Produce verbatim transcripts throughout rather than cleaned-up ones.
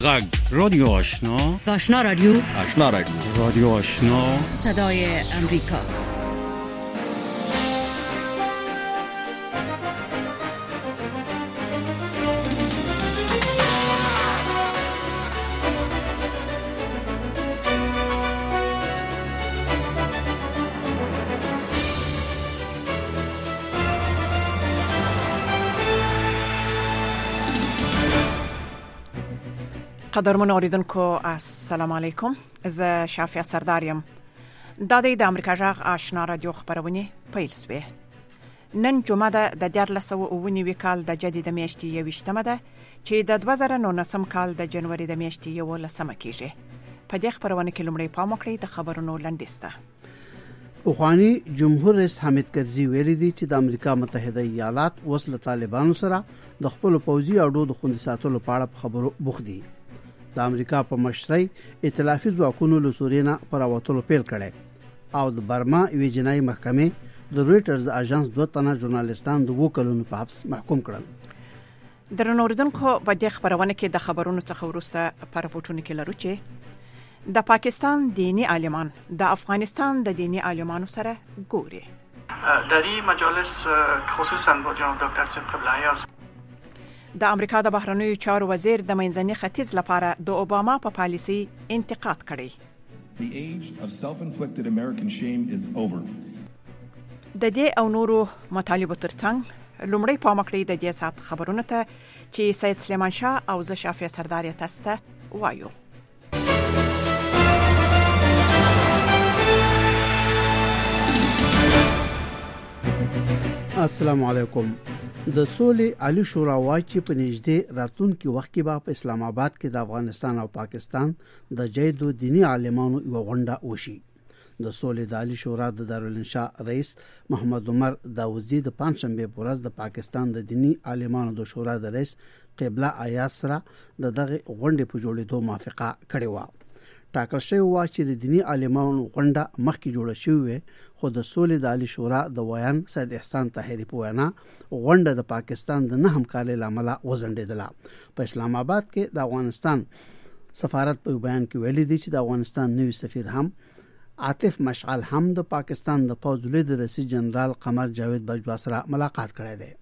غږ رادیو آشنا آشنا رادیو آشنا رادیو رادیو آشنا صدای امریکا. قدرمن اوریدونکو السلام علیکم. زه شافیا سرداریم. دا د امریکا جغ آشنا رادیو خبرونه پیل سوی. نن جمعه ده د دیارلس سوه اوه نوي کال د جدید میاشتې یویشتمه ده چې د دوه زره نولسم کال د جنوري د میاشتې یولسمه کیږي. په دې خبرونه کې لومړی پام وکړئ د خبرونو لنډیسته. پخوانی جمهور رئیس حامد کرزي ویلي دي چې د امریکا متحده ایالات اوس له طالبانو سره د خپل پوځي اډو د خوندي ساتلو په اړه خبرو بوخت دي. د امریکا په مشرۍ ائتلافي ځواکونو له سوریې نه پر راوتلو پیل کړي او د برما یوې جنایي محکمې د رويټرز اژانس دوه تنه ژورنالیستان د وو کلونو په حبس محکوم کړل. درنو اوریدونکو په دې خبرونه کې د خبرونو څخه وروسته پر راپورټونه کې لرو چې د پاکستان دینی عالمان د افغانستان د دینی عالمانو سره ګوري. در این مجالس خصوصا با جناب دکتر صدیق قبله‌ای د امریکا د بهرنیو چارو وزیر د منځني ختیځ لپاره د اوباما په پالیسي انتقاد کړی. The age of self-inflicted American shame is over. د دې او نورو مطالبو ترڅنګ لومړی پام وکړئ د دې سات خبرونه ته چې سید سلیمان شاه او زه شافیه سردار تاسو ته وایو. السلام علیکم. د سولې عالی شورا وايي چې په نږدې راتلونکي وخت کې به په اسلام آباد کې د افغانستان او پاکستان د جیدو دینی عالمانو یو غونډه وشي. د سولې د عالی شورا د دارالانشاء رئیس محمد عمر داوودزی د پنځشنبه په ورځ د پاکستان د دینی عالمانو د شورا د رئیس قبله آیات سره د دغه غونډې په جوړېدو موافقه کړې و. ټاکل شوی و چې د دینی عالمانو غونډه مخکې جوړه شوې، خو د سولې د عالی شورا د ویان سید احسان طاهری په وینا غونډه د پاکستان د نه همکارۍ لامل وزندیدله. په اسلام آباد کې د افغانستان سفارت په بیان کې ویلي دی چې د افغانستان نوي سفیر هم عاطف مشعل هم د پاکستان د پوځ لید رئیس جنرال قمر جاوید بجوا سره ملاقات کړی دی.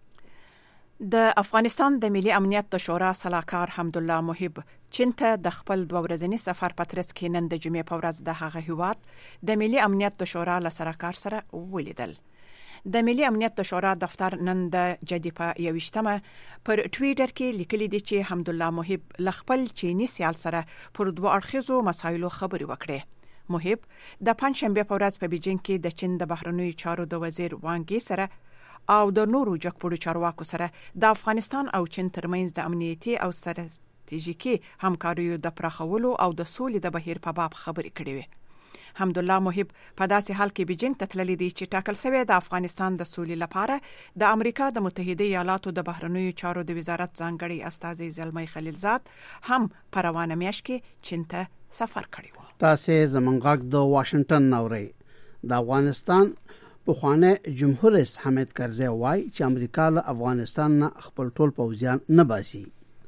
د افغانستان د ملي امنیت د شورا صلاحکار حمدالله محب چین ته د خپل دوه ورځني سفر په ترڅ کې نن د جمعې په ورځ د هغه هیواد د ملي امنیت د شورا له سرکار سره ولیدل. د ملي امنیت د شورا دفتر نن د جدي په یوشتمه پر ټویټر کې لیکلي دي چې حمدالله محب ل خپل چینی سیال سره پر دوه اړخیزو مسایلو خبرې وکړې. محب د پنځشنبه په ورځ په بیجینګ کې د چین د بهرنیو چارو د وزیر وانګ سره او د نورو جګپوړو چارواکو سره د افغانستان او چین ترمنځ د امنیتي او ستراتیژیکي همکاریو د پراخولو او د سولې د بهیر په باب خبرې کړې وې. حمدالله محب په داسې حال کې بیجینګ ته تللی دی چې ټاکل شوی د افغانستان د سولې لپاره د امریکا د متحده ایالاتو د بهرنیو چارو د وزارت ځانګړي استازي زلمی خلیلزاد هم په روانه میاشت کې چین ته سفر کړی و. تاسو زمونږ غږ د واشنگټن نوري. د افغانستان پخوانی جمهور رئیس حامد کرزي وايي چې امریکا له افغانستان نه خپل ټول پوځیان نه باسي.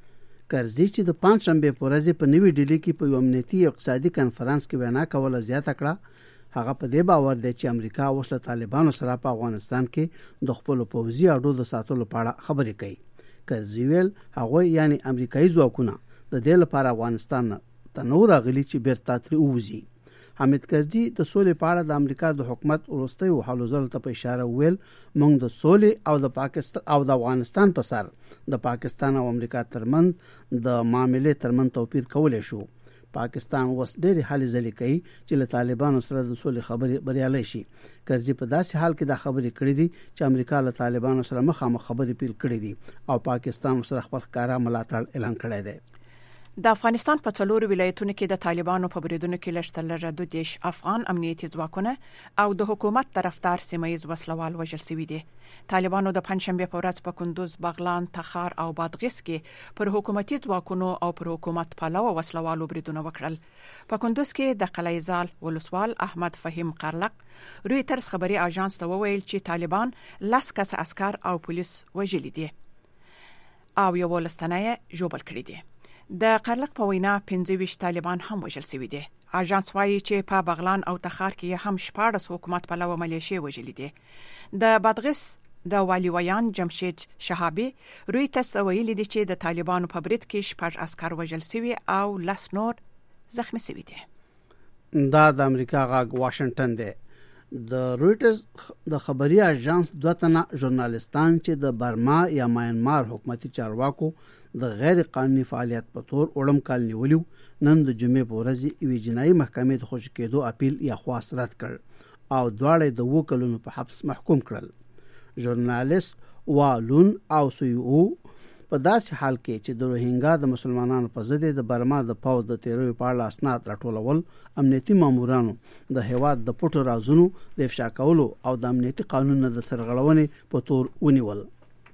کرزي چې د پنځشنبه په ورځ په نوې ډیلي کې په امنیتي او اقتصادي کانفرنس کې وینا کوله زیاته کړه. هغه په دې باور دی چې امریکا اوس له طالبانو سره په افغانستان کې د خپل پوځي اډو د ساتلو په اړه خبرې کوي. کرزي ویل هغه یعنی امریکایي ځواکونه د دې لپاره افغانستان ته نور غلي چې بیرته تر اوزي. حامد کرزي د سولې په اړه د امریکا د حکومت وروستیو حالو ځل ته په اشاره ویل موږ د سولې او د پاکستان او د افغانستان په سر د پاکستان او امریکا ترمنځ د معاملې ترمن توپیر کولای شو. پاکستان اوس ډېر حل ځلې کوي چې له طالبانو سره د سولې خبرې بریالي شي. کرزي په داسې حال کې دا خبرې کړې دي چې امریکا له طالبانو سره مخامخ خبرې پیل کړې دي او پاکستان سره خپل ښکارا ملاتړ اعلان کړی دی. د افغانستان په څلورو ولایتونو کې د طالبانو په بریدونو کې لږتر لږه دوه دیش افغان امنیتي ځواکونه او د حکومت طرفدار سیمه‌ییز وسلوال وژل شوي دي. طالبانو د پنځشنبه په ورځ په کندوز، بغلان، تخار او بادغیس کې پر حکومتي ځواکونو او پر حکومت پلوه وسلوالو بریدونه وکړل. په کندوز کې د قلعه زال ولسوال احمد فهیم قرلق رويټرز خبري اژانس ته وویل چې طالبان لس کس عسكر او پولیس وژلي دي او یو ولستانه ژوبل کړی دي. د قرلق په وینا پنځه ویشت طالبان هم وژل شوي دي. اژانس وايي چې په بغلان او تخار کې هم شپاړس حکومت پلوه ملیشې وژلې دي. د بادغیس د والي ویان جمشید شهابي رویترز ته ویلي دي چې د طالبانو په برید کې شپږ عسکر وژل شوي او لس نور زخمي شوي دي. دا د امریکا غاګ واشنگټن دی. د رویټرز د خبري اژانس دوه تنه ژورنالستان چې د برما یا میانمار حکومتي چارواکو د غیر قانوني فعالیت په تور اولم کال نیولیو نن د جمعې په ورځ یوې جنایي محکمې ته خوشی کېدو اپیل یا خواست رد کړ او دواړه د اووه کلونو په حبس محکوم کړل. ژورنالیست والون او سیو په داسې حال کې چې د روهینګا د مسلمانانو په ضد د برما د پوز د تیروي په اړه اسناد راټولول امنیتي مامورانو د هیواد د پټو رازونو د افشا کولو او د امنیتي قانون د سرغړونې په تور ونیول.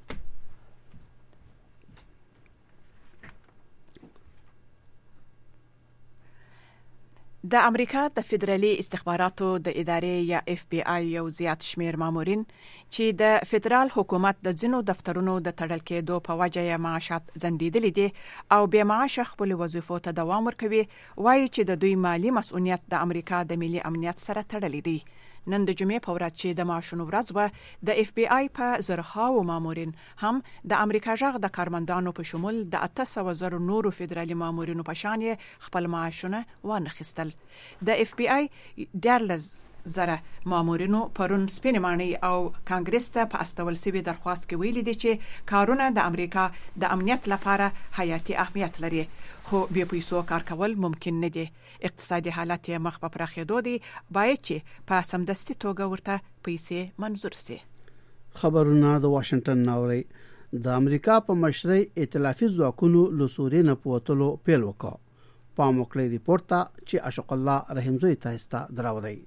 د امریکا د فدرالي استخباراتو د ادارې یا اف بی آی یو زیات شمیر مامورین چې د فدرال حکومت د ځینو دفترونو د تړل کېدو په وجه یې معاشات ځنډېدلي دي او بې معاشه خپل وظیفو ته دوام ورکوي، وایي چې د دوی مالی مسؤلیت د امریکا د ملي امنیت سره تړلی دی. نن د جمعې په ورځ چې د معاشونو ورځ وه، د اف بی آی په زرهاو مامورین هم د امریکا غږ د کارمندانو په شمول د اته سوه زرو نورو فدرالي مامورینو په شان خپل معاشونه وانخیستل. د اف بی آی دیارلس زره مامورینو پرون سپینې ماڼۍ او کانګرس ته په استول سوي درخواست کې ویلي دي چې کارونه د امریکا د امنیت لپاره حیاتي اهمیت لري، خو بې پیسو کار کول ممکن نه دي. اقتصادي حالت یې مخ په پراخېدو دی، باید چې په سمدستي توګه ورته پیسې منظور سي. خبرونه د واشنگټن ناوړي. د امریکا په مشرۍ ائتلافي ځواکونو له سوریې نه په وتلو پیل وکړ. پام وکړئ ریپورت ته چې اشق الله رحمزوی تاسو دراوړي.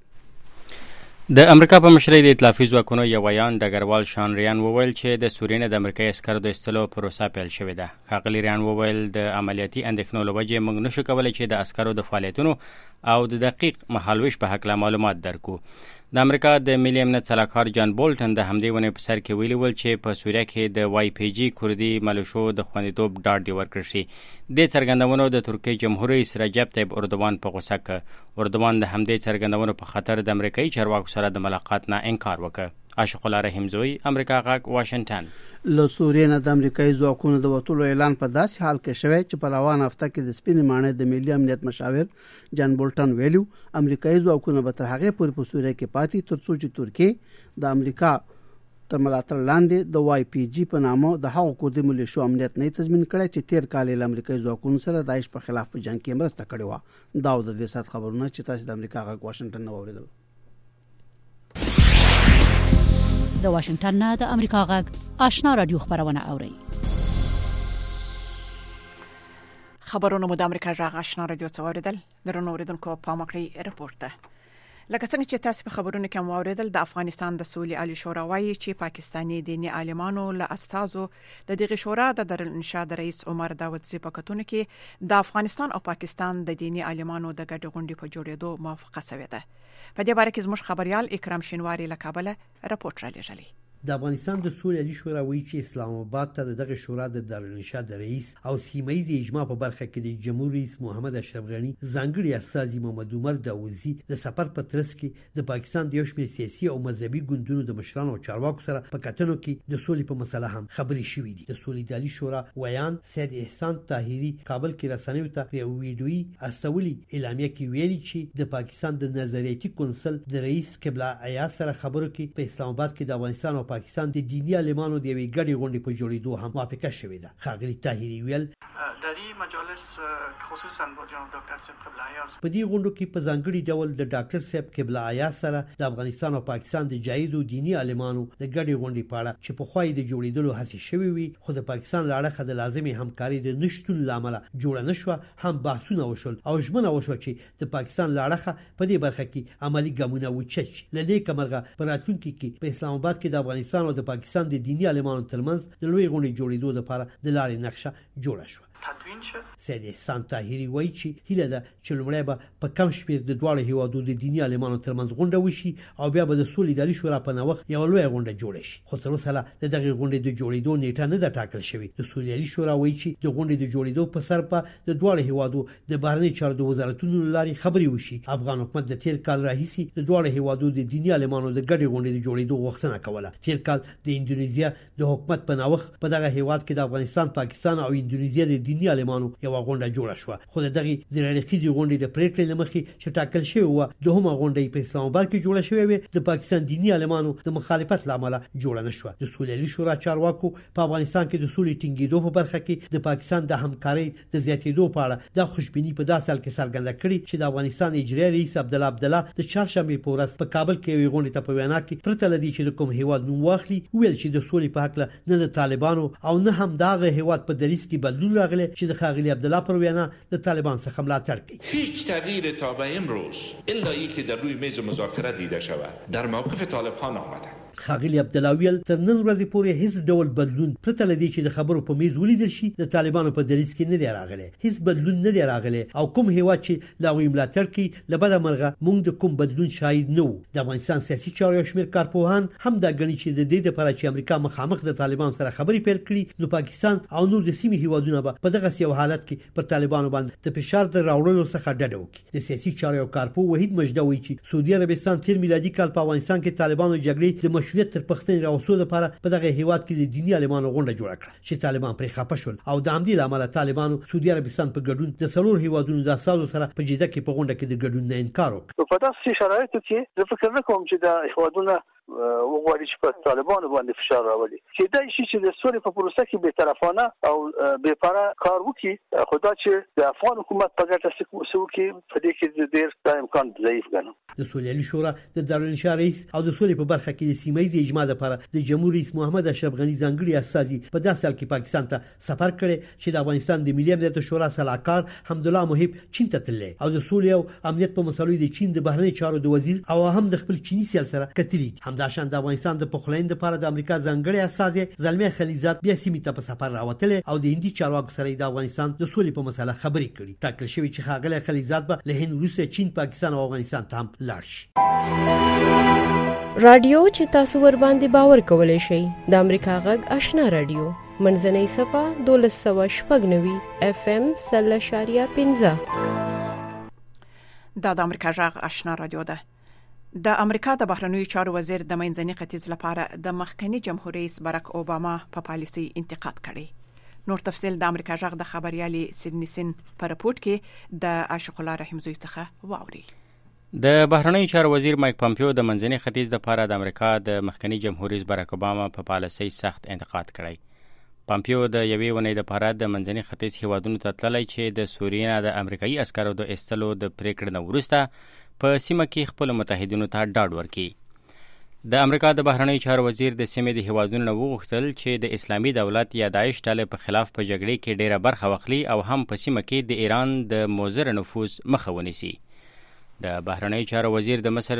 د امریکا په مشرۍ د ائتلافي ځواکونو یو ویان ډګروال شان ریان وویل چې د سوریې نه د امریکایي عسکرو د ایستلو پروسه پیل شوې ده. ښاغلي ریان وویل د عملیاتي اندېښنو له وجې موږ نشو کولی چې د عسکرو د فعالیتونو او د دقیق مهالویش په هکله معلومات درکو. د امریکا د ملي امنیت سلاکار جان بولټن د همدې ونې په سر کې ویلي ول چې په سوریه کې د واي پی جي کردي ملیشو د خوندیتوب ډاډ دی ورکړل شي. د څرګندونو د ترکیې جمهور رئیس رجب طیب اردوان په غوسه کړ. اردوان د همدې څرګندونو په خاطر د امریکایي چارواکو سره د ملاقات نه انکار وکړ. اشق الله رحمزوی، امریکا غږ، واشنگټن. له سوریې نه د امریکایي ځواکونو د وتلو اعلان په داسې حال کې شوی چې په روان هفته کې د سپینې ماڼۍ د ملي امنیت مشاور جان بولټن ویلو امریکایي ځواکونه به تر هغې پورې په سوریه کې پاتې تر څو چې ترکیې د امریکا تر ملاتړ لاندې د واي پی جي په نامه د هغو کردي ملیشو امنیت نه تضمین کړی چې تیر کال یې له امریکایي ځواکونو سره د داعش په خلاف په جنګ کې مرسته کړې وه. دا د دې سات خبرونه چې تاسو د امریکا غږ واشنگټن نه واورېدل. د واشنگټن نه د امریکا غږ آشنا رادیو خبرونه اوري. خبرونه مو د امریکا غږ آشنا رادیو څوریدل. درنو اوریدونکو پام وکړئ ریپورت ته. لکه څنګه چې تاسو په خبرونو کې مو اوریدل، د افغانستان د سولې عالی شورا وايي چې پاکستاني دیني عالمانو له استازو د دغه شورا د دارالانشا د رئیس عمر داودزي په کتون کې د افغانستان او پاکستان د دیني عالمانو د ګډ غونډې په جوړېدو موافقه شوې ده. په دې باره کې زموږ خبريال اکرام شینواری له کابل راپورټ را لېږلی. د افغانستان د سولې عالی شورا وایي چې اسلام آباد ته دغه شورا د دارالانشا د رئیس او سیمایي اجماع په برخه کې د جمهور رئیس محمد اشرف غنی ځانګړي استازي محمد عمر داوودزي د سفر په ترڅ کې د پاکستان د یو شمېر سیاسي او مذهبي ګوندونو د مشرانو او چارواکو سره په کتنو کې د سولې په مسله هم خبرې شوې دي. د سولې عالی شورا ویان سید احسان طاهری کابل کې رسنیو ته په ویډیوي استولي اعلامیه کې ویلي چې د پاکستان د نظریاتي کونسل د رئیس قبله ایا سره خبرو کې په اسلام آباد کې د افغانستان او پاکستان د دیني عالمانو د یوې ګډې غونډې په جوړېدو هم موافقه شوې ده. ښاغلي طاهري ویل در این مجالس خصوصا با جناب دکتر صاحب قبله ایاز په دې غونډو کې په ځانګړي ډول د ډاکټر صاحب قبله ایاز سره د افغانستان او پاکستان د جایزو دیني عالمانو د ګډې غونډې په اړه چې په خوای د جوړېدلو هڅې شوې وي، خو د پاکستان له اړخه د لازمي همکاري د نشټون لامل جوړه نشوه، هم بحثونه وشول او ژمنه وشوه چې د پاکستان له اړخه په دې برخه کې عملی ګامونه وچت شي. له دې کمرغه په راتلونکي کې په اسلام آباد کې د افغانستان او د پاکستان د دیني عالمانو ترمنځ د لوی غونډې جوړېدو لپاره د لارې نقشه جوړه شوه. تدوین شد سید احسان طاهری وایي چې هیله ده چې لومړی به په کم شمېر د دواړو هیوادو د دیني عالمانو ترمنځ غونډه وشي او بیا به د سولې اداري شورا په نوښت یوه لویه غونډه جوړه شي. خو تر اوسه د دغې غونډې د جوړېدو نیټه نه ده ټاکل شوې. د سولې اداري شورا وایي چې د غونډې د جوړېدو په سر په د دواړو هیوادو د بهرنیو چارو د وزارتونو له لارې خبرې وشي. افغان حکومت د تیر کال راهیسې د دواړو هیوادو د دیني عالمانو د ګډې غونډې د جوړېدو غوښتنه کوله. تیر کال د اندونیزیا د حکومت په نوښت په دغه هیواد کې د افغانستان، پاکستان او اندونیزیا د دیني عالمانو یو غونډه جوړه شوه. خو دغه زیرلخیزي غونډې د پریکړې لمخې چې ټاکل شوی و دوهمه غونډه په اسلام آباد کې جوړه شوې و، د پاکستان دیني عالمانو د مخالفت لامل جوړه نشوه. د سولې شورا چارواکو په افغانستان کې د سولې ټینګېدو په برخه کې د پاکستان د همکارۍ د زیاتېدو په اړه د خوشبینی په داسې حال کې څرګنده کړې چې د افغانستان اجرایي رئیس عبدالله عبدالله د چهارشنبې په ورځ په کابل کې یوې غونډې ته په وینا کې پرته له دې چې د کوم هیواد نوم واخلي ویل چې د سولې په هکله نه د طالبانو او نه هم دغه هیواد په دریځ کې بدلون راغلی چې د ښاغلي عبدالله پر وینا د طالبان څخه ملاتړ کوي. هیچ تغییر تا به امروز الا اینکه در روی میز مذاکره دیده شود در موقف طالبان آمده. ښاغلي عبدالله ویل تر نن ورځې پورې هیڅ ډول بدلون پرته له دې چې د خبرو په میز ولیدل شي د طالبانو په دریځ کې نه دی راغلی. هیڅ بدلون نه دی راغلی او کوم هیواد چې له هغوی ملاتړ کوي له بده مرغه موږ د کوم بدلون شاهد نه وو. د افغانستان سیاسي چارو یو شمېر کارپوهان هم دا ګڼي چې د دې دپاره چې امریکا مخامخ د طالبانو سره خبرې پیل کړي نو پاکستان او نور د سیمې هیوادونه به په دغسې یو حالت کې پر طالبانو باندې د فشار د راوړلو څخه ډډه وکړي. د سیاسي چارو یو کارپوه وحید مجده وایي چې سعودي عربستان تیر میلادي کال په افغانستان کې طالبانو جګړې د مشروعیت تر پښتنې راوستلو لپاره په دغه هیواد کې د دیني عالمانو غونډه جوړه کړه چې طالبان پرې خفه شول او د همدې له امله طالبانو سعودي عربستان په ګډون د څلور هیوادونو د استازو سره په جده کې په غونډه کې د ګډون نه انکار وکړ. په داسې شرایطو کې زه فکر نه کوم چې د هیوادونو وغواړي چې په طالبانو باندې فشار راولي. چې دا شي چې د سولې په پروسه کې به طرفانه او بې پاره کار وکړي، خو دا چې د افغان حکومت په ګټه څه وکړي په دې کې ډېر دا امکان ضعیف ګڼم. د سولې شورا د دارالانشا رئیس او د سولې په برخه کې د سیمه ییز اجماع لپاره د جمهور رئیس محمد اشرف غني ځانګړي استازي په داسې حال کې پاکستان ته سفر کړی چې د افغانستان د ملي امنیت شورا سلاکار حمدالله محب چین ته تللی او د سولې او امنیت په مسلو د چین د بهرنی چارو د وزیر او هم د خپل چینی سیال سره کتلی. همداشان د افغانستان د پخلاینې لپاره د امریکا ځانګړي استازي زلمي خلیزات بیا سیمې ته په سفر راوتل او د هندي چارواکو سره د افغانستان د سولې په مسله خبرې کړي. ټاکل شوی چې ښاغلی خلیزات به له هند، روسیه، چین، پاکستان او افغانستان ته هم لاړ شي. رادیو چې تاسو ور باندې باور کولای شئ د امریکا غږ آشنا رادیو منځنۍ صفه دولس سوه شپږ نوي اف ام سل اشاریه پنځه. دا د امریکا غږ آشنا رادیو ده. د امریکا د بهرنیو چارو وزیر د منځني ختیځ لپاره د مخکنی جمهور رئیس باراک اوباما په پالیسي انتقاد کړی. نور تفصیل د امریکا غږ د خبريالي سیدنی سین په رپورت کې د عاشق الله رحیم زوی څخه واوري. د بهرنیو چارو وزیر مایک پامپیو د منځني ختیځ لپاره د امریکا د مخکنی جمهور رئیس باراک اوباما په پالیسي سخت انتقاد کړی. پامپیو د یوې ونې د پاره د منځني ختیځ هیوادونو ته تللی چې د سوریې نه د امریکایي عسکرو د ایستلو د پریکړې نه وروسته په سیمه کې خپل متحدینو ته ډاډ ورکړي. د امریکا د بهرنیو چارو وزیر د سیمې د هیوادونو نه وغوښتل چې د اسلامي دولت یا داعش ډلې په خلاف په جګړې کې ډیره برخه واخلي او هم په سیمه کې د ایران د موزر نفوذ مخه ونیسي. د بهرنیو چارو وزیر د مصر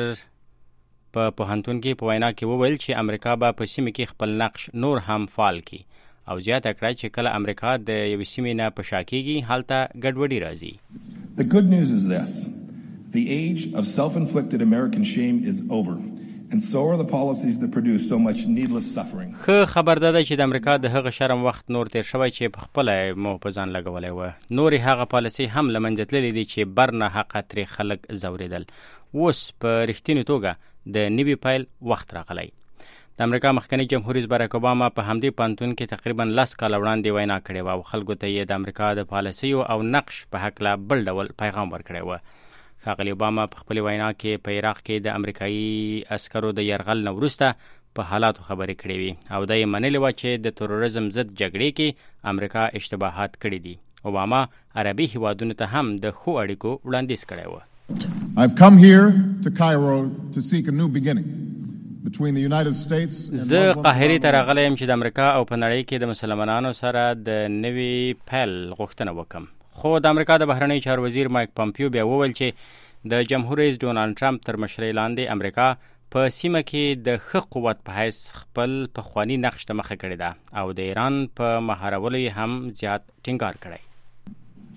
په پوهنتون کې په وینا کې وویل چې امریکا به په سیمه کې خپل نقش نور هم فعال کړي او زیاته کړه چې کله امریکا د یوې سیمې نه په شا کېږي هلته ګډوډي راځي. The good news is this. The age of self-inflicted American shame is over. And so are the policies that produce so much needless suffering. خو خبر ده چې د امریکا د هغه شرم وخت نور تیر شوی چې په خپل مو په ځان لګولې و. نور هغه پالیسي هم لمنځه تللې دي چې برنه حق تر خلک زوریدل. اوس په رښتینی توګه د نوي پایل وخت راغلی. د امریکا مخکنی جمهور رئیس باراک اوباما په همدې پانتون کې تقریبا لس کال وړاندې وینا کړې و او خلکو ته یې د امریکا د پالیسیو او نقش په هکله بل ډول پیغام ورکړی و. ښاغلي اوباما په خپل وینا کې په عراق کې د امریکایي عسکرو د یرغل نه وروسته په حالاتو خبرې کړې وي او دا یې منلې وه چې د تروریزم ضد جګړې کې امریکا اشتباهات کړي دي. اوباما عربي هیوادونو ته هم د ښو اړیکو وړاندیز کړی و. I've come here to Cairo to seek a new beginning between the United States and زه قاهرې ته راغلی یم چې د امریکا او په نړۍ کې د مسلمانانو سره د نوي پیل غوښتنه وکړم. خو د امریکا د بهرنیو چارو وزیر مایک پامپیو بیا وویل چې د جمهور رئیس ډونالد ټرمپ تر مشرۍ لاندې امریکا په سیمه کې د ښه قوت په حیث خپل پخواني نقش ته مخه کړې ده او د ایران په مهارولو هم زیات ټینګار کړی.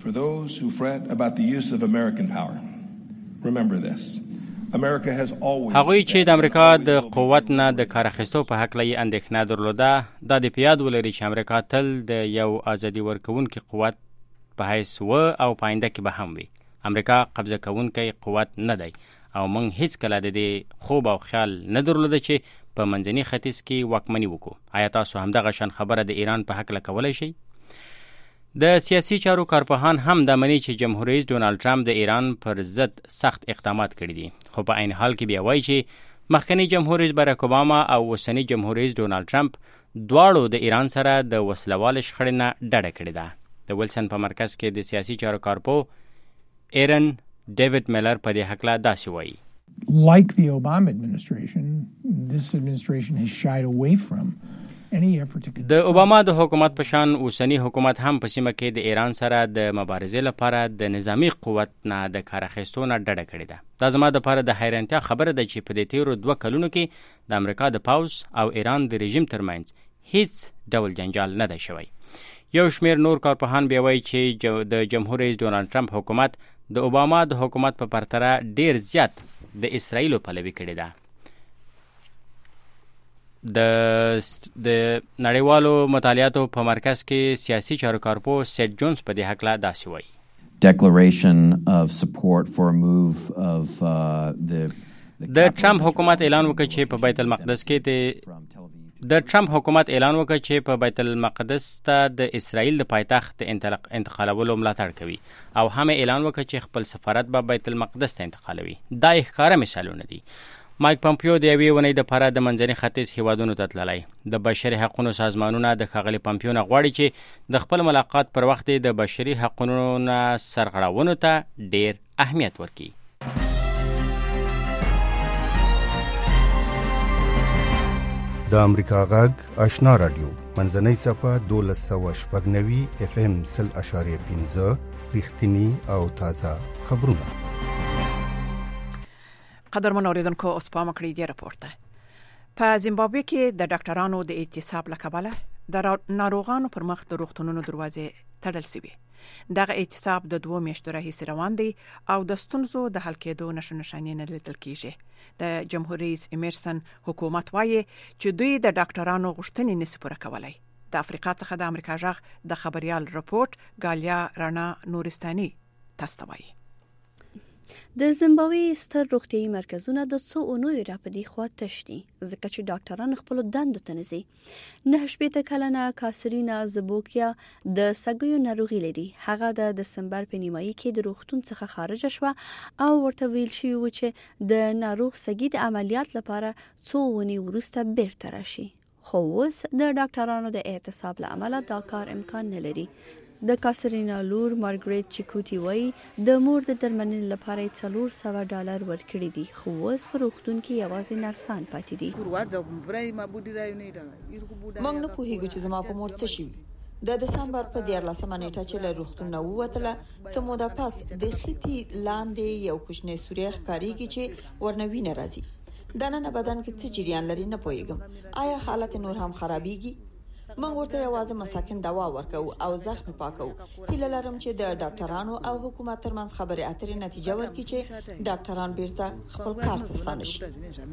For those who fret about the use of American power, remember this. America has always هغوی چې د امریکا د قوت نه د کار اخیستو په حق لې اندېښنه درلوده دا د پیاد ولري چې امریکا تل د یو ازادي ورکوونکي قوت په حیث و او پاینده کې به هم وي. امریکا قبضه کوونکی قوت نه دی او موږ هیڅ کله د دې خوب او خیال نه درلوده چې په منځني ختیځ کې واکمني وکړو. آیا تاسو همدغه شان خبره د ایران په حق لکولای شئ؟ د سیاسي چارو کارپوهان هم دا مني چې جمهور رئیس ډونالد ټرمپ د ایران پر ضد سخت اقدامات کړي دي، خو په عین حال کې بیا وایي چې مخکنی جمهور رئیس باراک اوباما او اوسنی جمهور رئیس ډونالد ټرمپ دواړو د ایران سره د وسلوال شخړې نه ډډه کړې ده. د ویلسن په مرکز کې د سیاسي چارو کارپوه ایرن ډیوډ میلر په دې حق لا داسې وایي. Like the Obama administration, this administration has shied away from د اوباما د حکومت په شان اوسنی حکومت هم په سیمه کې د ایران سره د مبارزې لپاره د نظامی قوت نه د کار اخیستو نه ډډه کړې ده. دا زما دپاره د حیرانتیا خبره ده چې په دې تیرو دوه کلونو کې د امریکا د پوځ او ایران د رژیم ترمنځ هیڅ ډول جنجال نه دی شوی. یو شمیر نور کارپوهان بیا وایي چې د جمهور رئیس ډونالد ټرمپ حکومت د اوباما د حکومت په پرتله ډیر زیات د اسرائیلو پلوي کړې ده. د د نړیوالو مطالعاتو په مرکز کې سیاسي چارو کارپوه سیټ جونز په دې حق لا داسې وایي. Declaration of support for a move of uh, the د ټرمپ حکومت اعلان وکړ چې په بیت المقدس کې د د ټرمپ حکومت اعلان وکړ چې په بیت المقدس ته د اسرائیل د پایتخت انتقالولو ملاتړ کوي او هم اعلان وکړ چې خپل سفارت به بیت المقدس ته انتقالوي. دا ښکاره مثالونه دي. مایک پمپیو د یوې ونې دپاره د منځني ختیځ هیوادونو ته تللی. د بشري حقونو سازمانونه د ښاغلي پمپیو نه غواړي چې د خپل ملاقات پر وخت د بشري حقونو نه سرغړونو ته ډیر اهمیت ورکړي. د امریکا غږ آشنا رادیو منځنۍ صفحه دولس سوه شپږ نوي اف ام سل اشاریه پنځه رښتیني او تازه خبرونه. قدرمن اوریدونکو اوس په مکړی دی راپورته. په زیمبابوې کې د ډاکټرانو د اعتصاب لکبله د ناروغانو پر مخ د روغتونونو دروازې تړل شوې. دغه اعتصاب د دوه میاشتو راهیسې روان دی او د ستونزو د حل کېدو نښه نښانې نه لیدل کېږي. د جمهور رئیس ایمرسن حکومت وایي چې دوی د ډاکټرانو غوښتنې نشي پوره کولای. د افریقا څخه د امریکا غږ د خبريال رپورت ګالیا رانا نورستاني تاسو ته وایي. د زیمبابوې ستر روغتیايي مرکزونه د څو اونیو راپدې خوا تش دي ځکه چې ډاکټران خپل دندو ته نه ځي. نه شپېته کلنه کاسرینا زبوکیا د سګیو ناروغي لري. هغه د دسمبر په نیمایي کې د روغتون څخه خارج شوه او ورته ویل شوی و چې د ناروغ سګي د عملیات لپاره څو ونی وروسته بیرته راشي. خو اوس د ډاکټرانو د اعتصاب له امله دا کار امکان نه لري. د کاسرینا لور مارګریټ چیکوټي وایي د مور د درملنې لپاره څلور سوه ډالر ورکړي دي خو اوس په روغتون کې یوازې نرسان پاتې دي. موږ نه پوهیږو چې زما په مور څه شوي. د دسمبر په دیارلسمه نیټه چې له روغتون نه ووتله څه موده پس د خېټې لاندې یو کوچنی سوری ښکارېږي چې ورنوي نه راځي. دننه بدن کې څه جریان لري نه پوهیږم. آیا حالت نور هم خرابېږي؟ موږ ورته یوازې مساکن دوا ورکو او زخم پاکو. هیله لرم چې د ډاکټرانو او حکومت ترمنځ خبرې اترې نتیجه ورکړي چې ډاکټران بیرته خپل کار ته ستانه شي.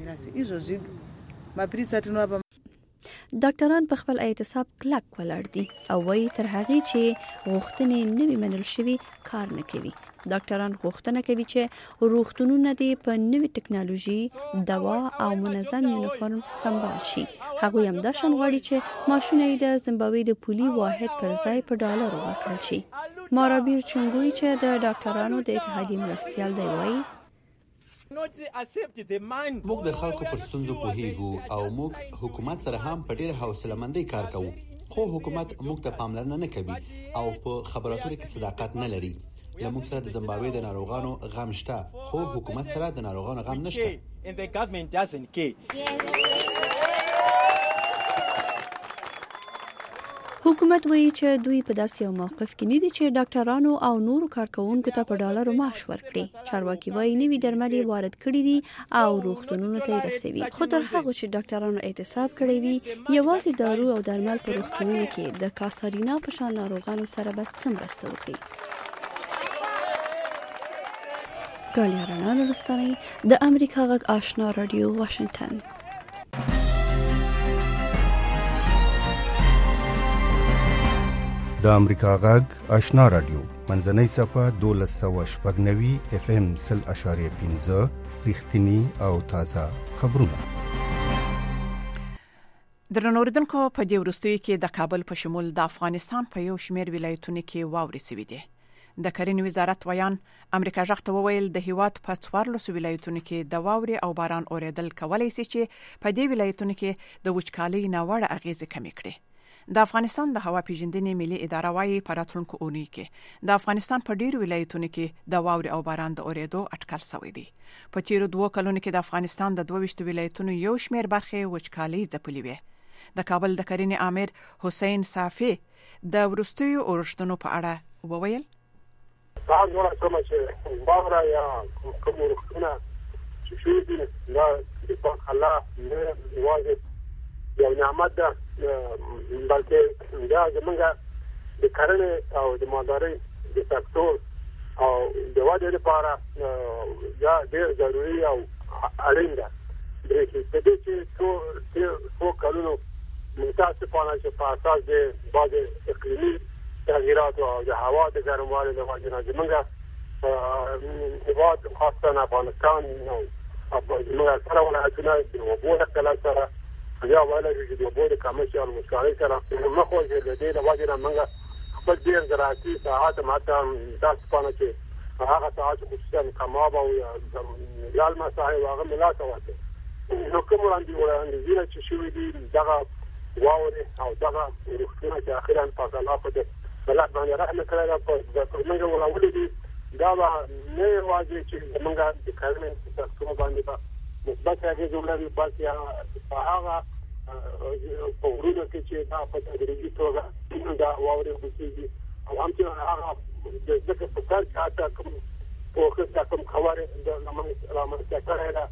ډاکټران په خپل اعتصاب کلک ولاړ دي او وایي تر هغې چې غوښتنې نه وي منل شوي کار نه کوي. ډاکټران غوښتنه کوي چې روغتونونه دې په نوې ټکنالوژي، دوا او منظم یونیفورم سمبال شي. هغوی هم دا شان غواړي چې معاشونه یې د زیمبابوې د پولي واحد پر ځای په ډالرو ورکړل شي. مارابیر چونګوي چې د ډاکټرانو د اتحادیې مرستیال دی وایي موږ د خلکو پر ستونزو پوهیږو او موږ حکومت سره هم په ډېر حوصله‌مندۍ کار کوو، خو حکومت موږ ته پاملرنه نه کوي او په خبراتو کې صداقت نه لري. له موږ سره د زیمبابوې د ناروغانو غم شته خو حکومت سره د ناروغانو غم نشته. حکومت وایي چې دوی په داسې یو موقف کې نه دي چې ډاکټرانو او نورو کارکونکو ته په ډالرو معاش ورکړي. چارواکي وایي نوي درمل یې وارد کړي دي او روغتونونو ته یې رسوي. خو تر هغه چې ډاکټرانو اعتصاب کړی وي یوازې دارو او درمل په روغتونونو کې د کاسرینا په شان ناروغانو سره به څه مرسته وکړي. ګالیا رڼا لستاني د امریکا غږ آشنا رادیو واشنگټن. د امریکا غږ آشنا رادیو منځنۍ صفه دولس سوه شپږ نوي اف ام سل اشاریه پنځه رښتینی او تازه خبرونه. درنوردونکو په دې وروستیو کې د کابل په شمول د افغانستان په یو شمېر ولایتونو کې واورې سوي دي. د کرنې وزارت ویان امریکا ځخته وویل د هیواد په څوارلسو ولایتونو کې د واورې او باران اوریدل کولای شي چې په دې ولایتونو کې د وچکالۍ ناوړه اغیزې کمې کړي. د افغانستان د هوا پیژندنې ملي اداره وايي په راتلونکو اونۍ کې د افغانستان په ډیرو ولایتونو کې د واورې او باران د اوریدو اټکل شوی دی. په تیرو دوه کلونو کې د افغانستان د دوه ویشت ولایتونو یو شمېر برخې وچکالۍ ځپلې وې. د کابل د کرنې امیر حسین صافي د وروستیو اورښتونو په اړه وویل: دا نور کوم چې باور یا کوم ورختونه چې شوی دي دا د الله نه واجب یو نعمت ده، بلکې دا زمونږ د کرنې او د مالدارۍ د سکتور او د ودې لپاره دا ډېر ضروري او اړین ده. د دې چې څو کلونو متاسفانه چې په اساس د بعض اقلیمي تغییرات او د هوا د ګرموالي له وجې نه زمونږ هېواد خاصه افغانستان او زمونږ سره ولایتونه د اوبو له کله سره یا وایي چې د اوبو د کمښت او وچکالۍ سره مخ وځي. د دې له وجې نه موږ خپل ډېر زراعتي ساحات هم حتی متاسفانه چې هغه ساحات خصوصا کماب او ګالمه ساحې هغه ملا ته وته نو کوم وړاندیزونه چې شوي دي دغه واورې او دغه روغتونه چې اخیرا په الله په دې بلاد باندې رحم کړی دا په موږ ولاولې دي دا نه یوازې چې موږ د کرنې په څیر باندې مثبت اغېز ولري بلکې هغه په ورونو کې چې دا په تدریجي توګه دا واورې وکړي او هم چې هغه د ځکه په کار کې حتی کوم پوښتنه دا کوم خبره د رامنځته کړی ده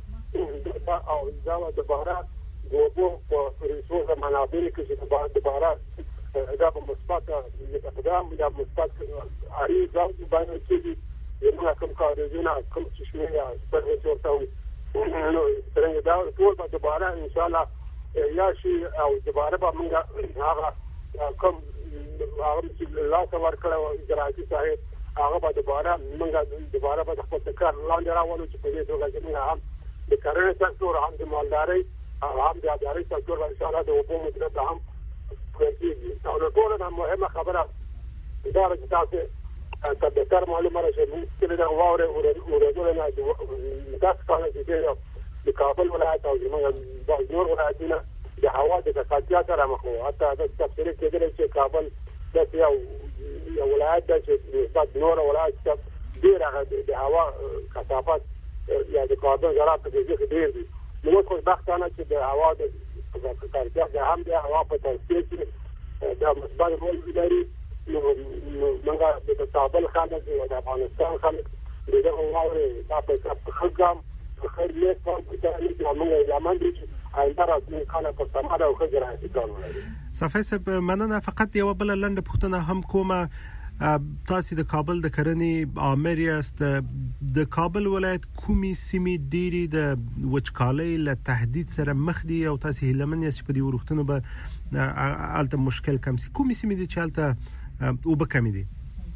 او دا د بهرات د اوبو په ریسورس منابعو کې چې د بهرات دا په مثبت اقدام یا مثبت اړیکې باندې چې یو کوم کارونه کوم چې شوی یا په ورته نو څنګه دا ټول په دوباره ان شاء الله یا شي او دوباره به موږ هغه کوم هغه چې الله تبارک وتعالى زراعتي صاحب هغه به دوباره موږ دوباره به خپل کار لاندې راوړو چې په دې توګه چې موږ هم د کرنې سکتور هم د مالدارۍ هم د اداري سکتور ان شاء الله د اوبو مدیریت هم کوي. او د ټول نه مهمه خبره دا چې تاسو ته د کار معلومه راځي چې دا واوره ورغله نه تاسو په اړه چې د کابل ولایت او زموږ د نور ولایتونو د هوا د کثافت سره مخ وو. حتی د تفصیل کېدل چې کابل د یو ولایت د چې د نور ولایت څخه ډیر هغه د هوا کثافت یا د کاربن ذرات په دې کې ډیر دي. نو خو بختانه چې د هوا د کثافت هم د هوا په ترتیب کې د مثبت رول لري. نو موږ د کابل خلک او د افغانستان خلک دغه واورې تاسو ته خدام خیر لیک په تاریخ کې موږ یمن دي آینده راځي خلک په سماره او خجر هیڅ صفای صاحب مننه. فقط یو بل لنډه پوښتنه هم کومه، تاسو د کابل د کرنې امیر یاست، د کابل ولایت کومي سیمې ډېری د وچکالۍ له تهدید سره مخ دي او تاسو هیلمن یاست په دې ورختونو به الته مشکل کم سي؟ کومي سیمې دي چې الته او به کمی دي؟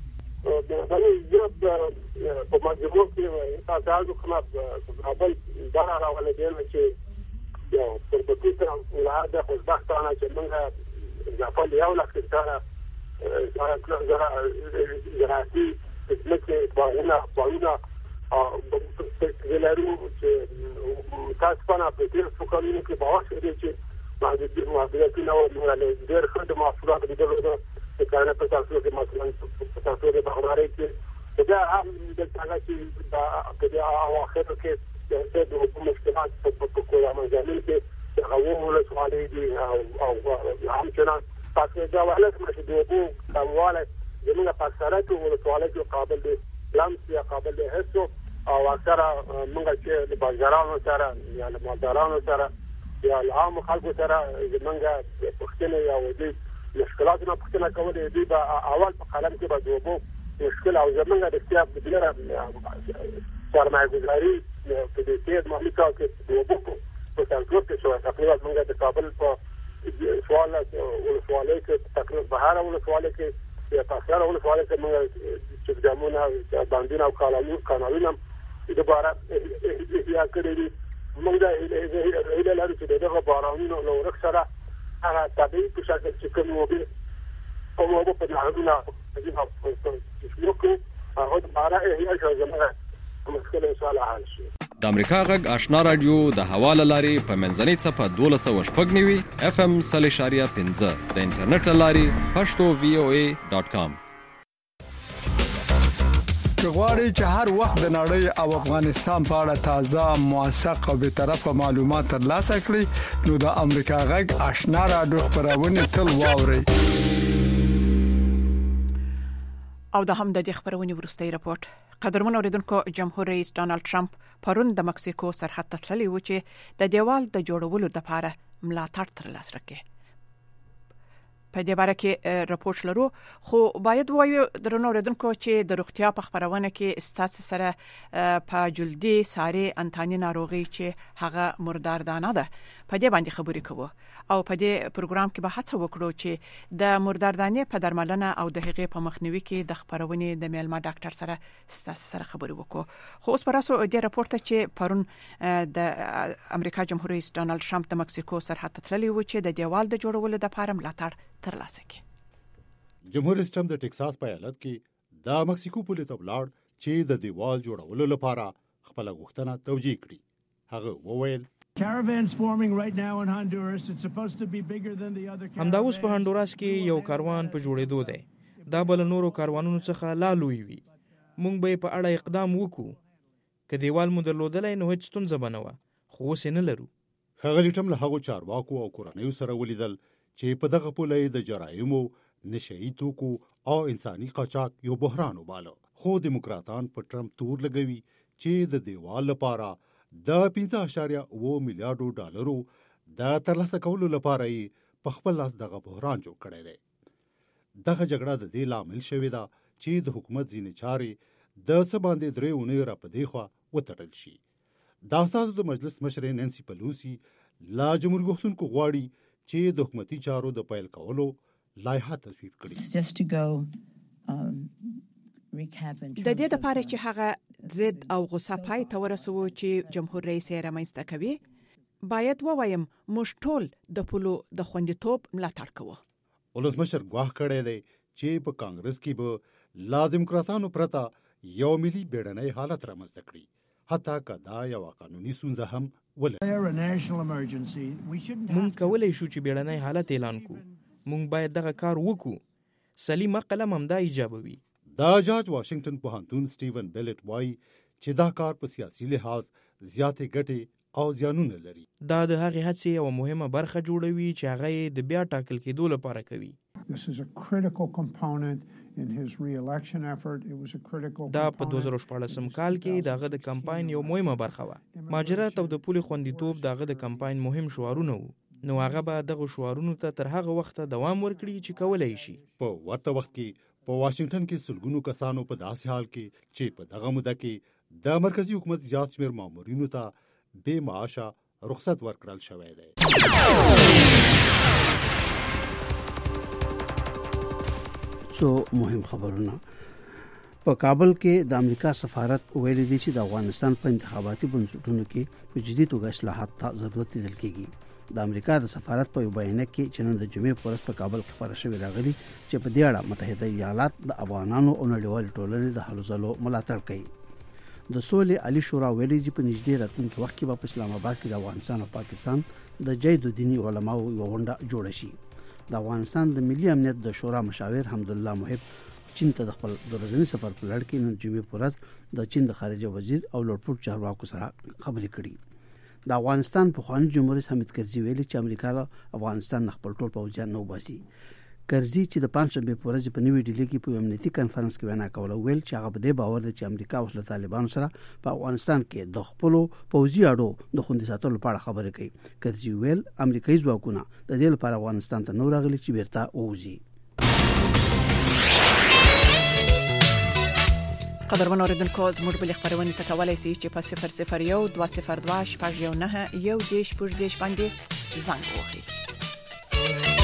دا یو په مجبور کې تاسو کومه کابل دا راولې دی چې یو په دې سره ولادت خوشبختانه چې موږ ځپل یو لکه سره زراعتي خدمتي باغونه باغونه او ولرو چې تاسو په اړه په څه کولو کې باور لرئ چې محدودیت محدودیتونه او ډېر خدمات محصولات د دولت د کارنه په تاسو کې مثلا په تاسو د بهراري کې دا هم د څنګه چې دا په اواخر کې د دې مشکلات په کومه مجال کې هغه له سوالې دي او هم څنګه تاسو دا وهله چې د اوبو کمواله زموږ په اکثریت او سوالات قابل دي لمس یا قابل دي هڅو او اکثره موږ چې د بازارونو سره یا د مالدارانو سره یا عام خلکو سره زموږ پښتنه یا ودی مشکلاتونه پښتنه کولې دي په اول په قلم کې به د اوبو مشکل او زموږ د سیاست بدلره سرمایه‌گذاری په دې کې مالي کال کې د وبکو په تاسو کې شو تقریبا موږ د کابل په سوال او سوالې کې تقریبا بهر او سوالې کې یا تاسو او سوالې کې موږ چې دمونه باندې او قانون قانون دوباره یا کړی موږ د ایله لارې چې دغه بارانونو نو ورکسره هغه طبيعي په شکل چې کوم وبي کومه په نهادونه چې شروع هغه دوباره یې چې زموږه مشکل سوال حل شي. د امریکا غږ آشنا رادیو د حواله لاري په منځنۍ صفه دولس او شپږ نیوي اف ام صلی شاریه پنځه د انټرنیټ لاري پښتو وی او ای ډاٹ کام. غواړئ چې هر وخت د نړۍ او افغانستان په اړه تازه موثق او به طرفه معلومات ترلاسه کړئ نو د امریکا غږ آشنا رادیو خبرونه تل واورئ. او د هم د دې خبرونه ورستۍ راپورټ قدرمن اوریدونکو جمهور رئیس ډانلډ ټرمپ پرون د مکسیکو سرحد ته تللی و چې د دیوال د جوړولو لپاره ملاتړ ترلاسه کړي. په دې باره کې راپورټ لرو خو باید وایو درنو اوریدونکو چې د روغتیا په خبرونه کې ستاسو سره په جلدی ساري انتاني ناروغي چې هغه مرداردانه ده په دې باندې خبرې کوو او په دې پروګرام کې به هڅه وکړو چې د مرداردانې په درملنه او د هغې په مخنیوي کې د خبرونې د میلمه ډاکټر سره ستاسو سره خبرې وکړو. خو اوس پراسو د راپورټ چې پرون د امریکا جمهور رئیس ډانلډ ټرمپ د مکسیکو سرحد ته تللی و چې د دیوال د جوړولو لپاره ملاتړ ترلاسه کړي. جمهور رئیس ټرمپ د ټکساس په ایالت کې د مکسیکو پولې ته ولاړ چې د دیوال جوړولو لپاره خپل غوښتنه توجیه کړي. هغه وویل Caravans forming right now in Honduras. It's supposed to be bigger than the other caravans. همدا اوس په هندوراس کې یو کاروان په جوړېدو دی. دا بل نورو کاروانونو څخه لا لوی وي. مونږ به په اړه اقدام وکړو. که دیوال مو درلودلای نو هیڅ ستونزه به نه وه. خو اوس یې نه لرو. ښاغلي ټرمپ له هغو چارواکو او کورنیو سره ولیدل چې په دغه پوله د جرایمو، نشهیي توکو او انساني قاچاق یو بحران وباله. خو دیموکراتان په ټرمپ تور لګوي چې د دیوال لپاره د پنځه اعشاریه اوه میلیارډو ډالرو د ترلاسه کولو لپاره یې په خپل لاس دغه بحران جوړ کړی دی. دغه جګړه د دې لامل شوې ده چې د حکومت ځینې چارې د څه باندې درې اونۍ را په دې خوا وتړل شي. د استازو د مجلس مشرې نانسي پلوسي لا جمهوریت غوښتونکو غواړي چې د حکومتي چارو د پیل کولو لایحه تصویب کړي. د دې لپاره چې هغه زد او غصه پای ته ورسوي چې جمهور رئیس یې رامنځته کوي باید ووایم موږ ټول د پولو د خوندیتوب ملاتړ کوو. ولسمشر ګواښ کړی دی چې په کانګرس کې به لا دیموکراتانو پرته یو ملي بیړنی حالت رامنځته کړي حتی که دا یو قانوني ستونزه هم ولري. مونږ کولی شو چې بیړنی حالت اعلان کړو. مونږ باید دغه کار وکړو. سلیم عقل هم همدا ایجابوي. دا جارج واشنگټن پوهنتون سټیون بیلټ وایي چې دا کار په سیاسي لحاظ زیاتې ګټې او زیانونه لري. دا د هغې هڅې یوه مهمه برخه جوړوي چې هغه یې د بیا ټاکل کېدو لپاره کوي. دا په دوه زره شپاړسم کال کې د هغه د کمپاین یو مهمه برخه وه. مهاجرت او د پولې خوندیتوب د هغه د کمپاین مهم شعارونه وو. نو هغه به دغه شعارونو ته تر هغه وخته دوام ورکړي چې کولی شي. په ورته وخت کې په واشنگټن کې سلګونو کسانو په داسې حال کې چې په دغه موده کې د مرکزی حکومت زیات شمېر مامورینو ته بې معاشه رخصت ورکړل شوی دی. څو مهم خبرونه. په کابل کې د امریکا سفارت ویلي دی چې د افغانستان په انتخاباتي بنسټونو کې په جدي توګه اصلاحات ته ضرورت لیدل کېږي. د امریکا د سفارت په بیان کې چې نن د جمعې په ورځ په کابل کې خبره شوې راغلي چې په دې اړه متحده ایالات د افغانانو او نړیوال ټولنې د هلو ځلو ملاتړ کوي. د سولې عالی شورا ویلي چې په نږدې راتلونکي وخت کې په اسلام آباد کې د افغانستان او پاکستان د جید دینی علماو یو غونډه جوړه شي. د افغانستان د ملي امنیت د شورا مشاور حمدالله محب چین ته د خپل ورځني سفر په لړ کې نن جمعې په ورځ د چین د خارجه وزیر او لوړپوړ چارواکو سره خبرې کړې. د افغانستان پخوانی جمهور رئیس حامد کرزي ویلي چې امریکا له افغانستان خپل ټول پوځیان نو باسي. کرزي چې د پنځشنبه په ورځ په نوې ډیلي کې په امنیتي کانفرنس کې وینا کوله ویل چې هغه په دې باور دی چې امریکا اوس له طالبانو سره په افغانستان کې د خپل پوځي اډو د خوندي ساتلو لپاره خبرې کوي. کرزي ویل امریکایي ځواکونه د دې لپاره افغانستان ته نو راغلي چې بیرته ووځي. قدرمن اوریدونکو زموږ بل خبرونه تکولای شي چې په صفر صفر یو دوه صفر دوه شپږ یو نه یو دیش پوج دیش باندې زنګ وهي.